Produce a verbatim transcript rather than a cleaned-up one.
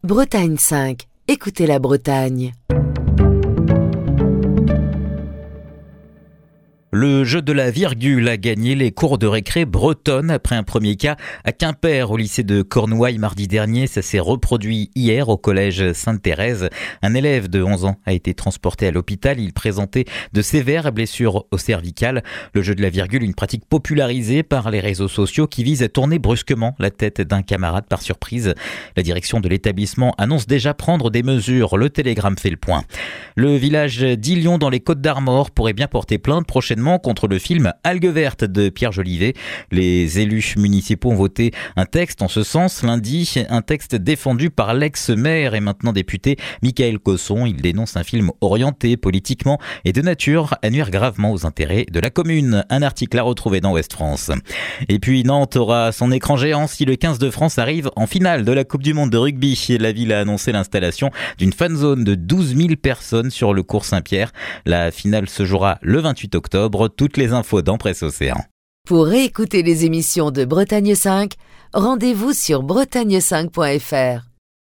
Bretagne cinq. Écoutez la Bretagne. Le jeu de la virgule a gagné les cours de récré bretonnes après un premier cas à Quimper au lycée de Cornouailles mardi dernier. Ça s'est reproduit hier au collège Sainte-Thérèse. Un élève de onze ans a été transporté à l'hôpital. Il présentait de sévères blessures au cervical. Le jeu de la virgule, une pratique popularisée par les réseaux sociaux qui vise à tourner brusquement la tête d'un camarade par surprise. La direction de l'établissement annonce déjà prendre des mesures. Le Télégramme fait le point. Le village d'Illion dans les Côtes-d'Armor pourrait bien porter plainte prochainement contre le film Algues vertes de Pierre Jolivet. Les élus municipaux ont voté un texte en ce sens lundi, un texte défendu par l'ex-maire et maintenant député Michael Cosson. Il dénonce un film orienté politiquement et de nature à nuire gravement aux intérêts de la commune. Un article à retrouver dans Ouest France. Et puis Nantes aura son écran géant si le quinze de France arrive en finale de la Coupe du Monde de rugby. La ville a annoncé l'installation d'une fan zone de douze mille personnes sur le cours Saint-Pierre. La finale se jouera le vingt-huit octobre. Toutes les infos dans Presse Océan. Pour réécouter les émissions de Bretagne cinq, rendez-vous sur bretagne cinq point f r.